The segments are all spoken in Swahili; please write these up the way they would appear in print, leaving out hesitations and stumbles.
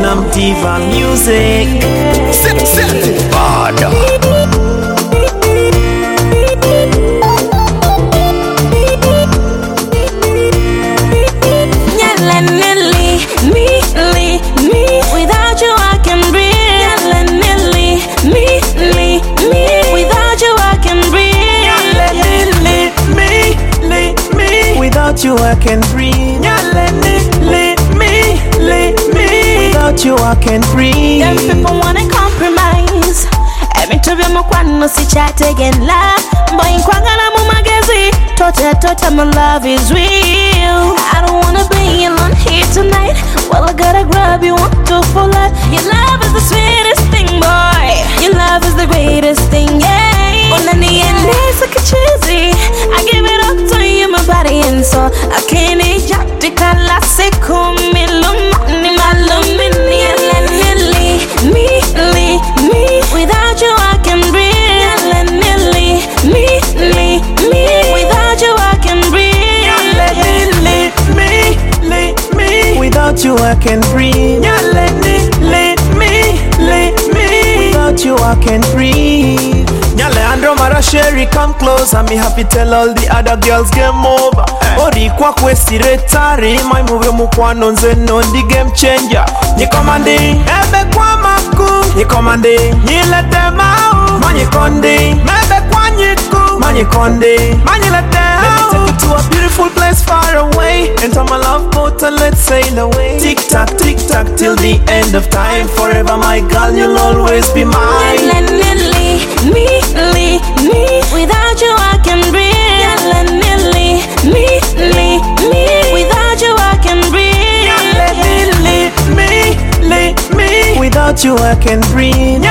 Platinum Diva Music. Without you I can breathe. Without you I can breathe. Without you I can breathe. Without you I can breathe. Them people wanna compromise. Every to be my no si chat again la. Boy in kwangala mu magazine. Tota my love is real. I don't wanna be alone here tonight. Well I gotta grab you one to for life. Your love is the sweetest thing, boy. Your love is the greatest thing, yeah. Well in the end it's like a cheesy. I give it up to you, my body and soul. I can't eject the classic me without you I can breathe. Without you I can breathe. Without you I can breathe. Without you I can breathe. Nyaleandro Marasheri, come close and me happy tell all the other girls game over. Ori kwa kwesi retari, my move mukwano nze no the game changer. Ni commanding, ebe kwa maku. Ni commanding, ni lete mau. Manye konde, mebe kwa nyiku. Manye konde, manye lete au. Let me take you to a beautiful place far away. Enter my love boat and let's sail away. Tick tock till the end of time. Forever my girl, you'll always be mine. Without you I can breathe. Without you I can breathe. Without you I can breathe.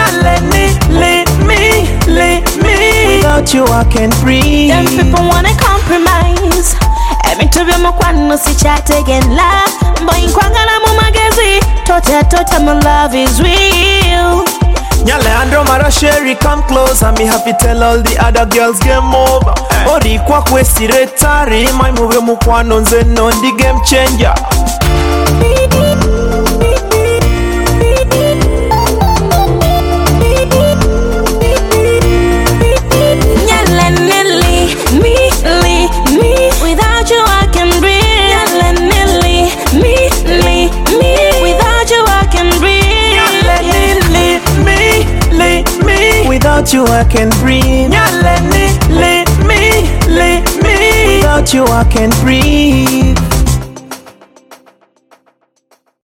Without you I can breathe. Them people wanna compromise. Every to be my no si chat again la. Boy in kwangala mu magazine. Tota my love is real. Nyaleandro Marasheri, come close and me happy tell all the other girls game over. Ori kwa kwesi retari, my move mukwano nze no the game changer. Without you I can breathe. Without you I can breathe. Without you I can breathe. Without you I can breathe.